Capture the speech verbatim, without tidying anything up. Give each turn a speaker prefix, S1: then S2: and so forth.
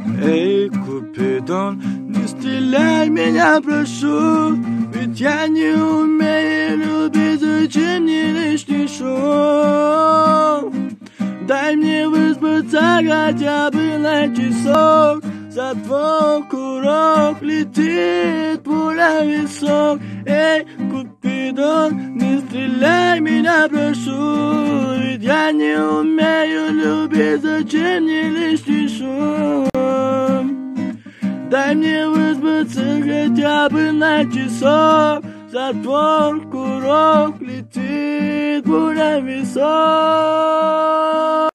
S1: Эй, Купидон, не стреляй меня, прошу, ведь я не умею любить, зачем мне лишний шум? Дай мне выспаться хотя бы на часок, за твой курок летит пуля в висок. Эй, Купидон, не стреляй меня, прошу, ведь я не умею любить, зачем мне лишний шум? Дай мне выспаться хотя бы на часок, за твой курок летит пуля в висок.